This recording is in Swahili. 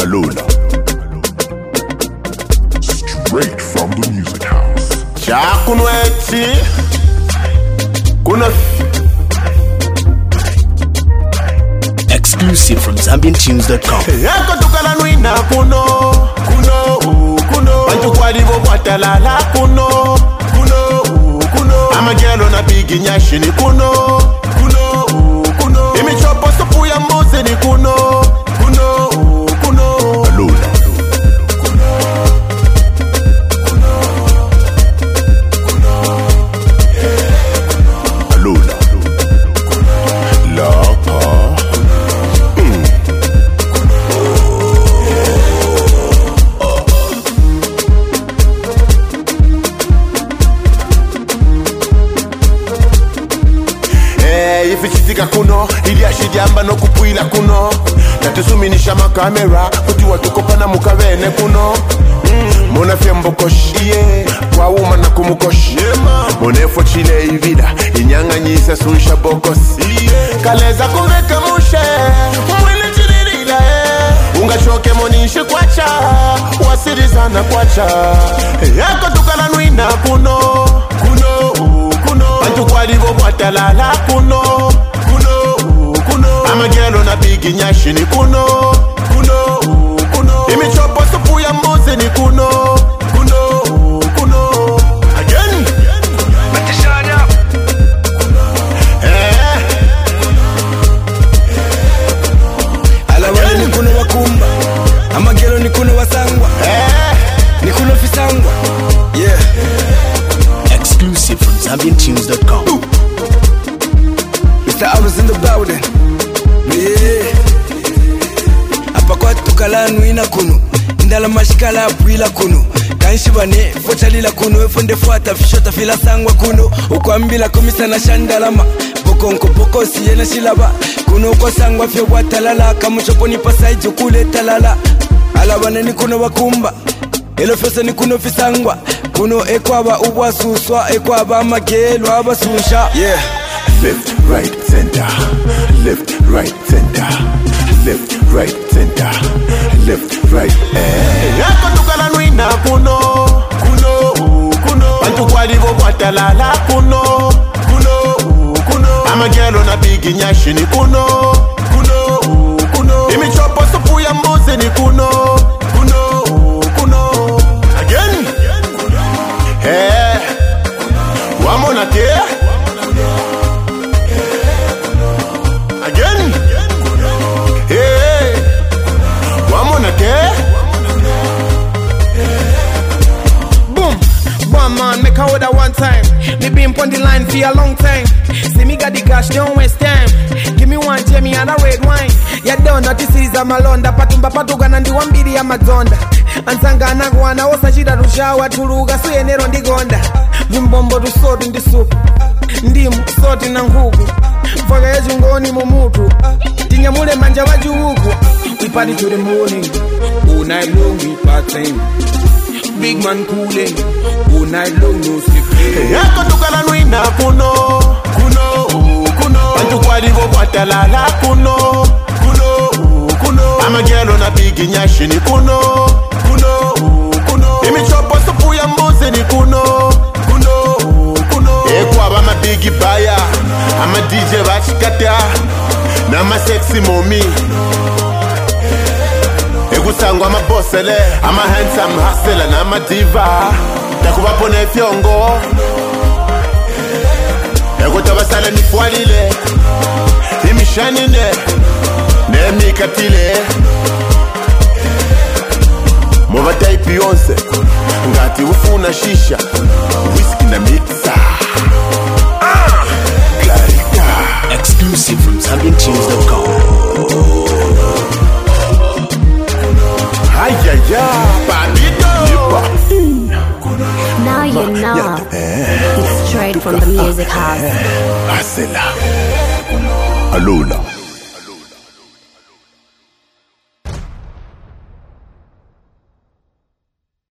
Alula. Straight from the music house. Chakunweti Kuna exclusive from ZambianTunes.com. Yako tukala nwina kuno Bantu kwa divo kwa talala kuno Amagelo na bigi nyashi ni kuno Imi chopo sopu ya mbuzi ni kuno Alula. Alula. Lapa. Ifichitika kuno ili ashijamba no kupuila kuno Natusuminisha makamera kutiwa tukopana mukavene kuno Mona fiembo koshi kwa uma na kumukoshi Monefo chile ivida inyanga nyisa suisha bokosi Kaleza kuveka mushe mwili chiririla Unga choke monishi kwacha wasirizana kwacha Yako tukala nwina kuno Bantu kwa divo kwa talala kuno Amagelo na bigi nyashi ni kuno Imi chopo supu ya mbuzi ni kuno Again Alawale ni kuno wakumba Amagelo ni kuno wasangwa Ni kuno fisangwa Yeah. Exclusive from ZambianTunes.com. Mr. Arrows in the building. Yeah. Apa kwa tukala nwina kuno Ndala mashikala apuila kuno Kanshibane, fochalila kuno Efonde fuata, fishota fila sangwa kuno Ukwambila komisa na shandalama Bokonko boko siyena shilaba Kuno kwa sangwa fye watalala Kamuchopo ni pasaiji ukule talala Alawane ni kuno wakumba Elo fese ni kuno fisangwa Kuno ekwaba uwa suswa Ekwaba magelu aba sunsha Yeah. Left, right, center. Left, right, center. Left, right, center. Left, right, Yako tukala nwina kuno Bantu kwa divo kwa talala kuno Amagelo na bigi nyashi ni kuno Imi chopo supu ya mbuzi ni kuno Again Wamona te Again Wamona te Boom, one man, make a order one time. Me been on the line for a long time. See me got the cash, don't waste time. Give me one Jamie and a red wine. Ya don't know this is a malonda. Patumba patuga nandi wambiri ya mazonda. Ansanga anagwana osa shida rushawa turuga suye nero ndigonda. Vimbombo tu salt in the soup. Ndimu salt na ngugu. Faga ya jungoni mumutu. Tinyamule manja wajuhuku. We party to the morning. All night long we party. Big man cooling, all night long no sleep. Yako tukala nwina kuno Bantu kwa divo kwa talala kuno Amagelo na bigi nyashi ni kuno Imi chopo supu ya mbuzi ni kuno Ekwa ama bigi baya Ama DJ bachikata Na ama sexy mommy Egusangwa ama bossele Ama handsome hustler na ama diva Takubapo na ifyongo Egutabasala nifualile Imishanine Nemikatile Mobatai Beyonce Ngati ufuna shisha Whisky na mixer Clarita. Exclusive from ZambianTunes.com. Babito. Now you know it's straight from the music house. Asela. Alula.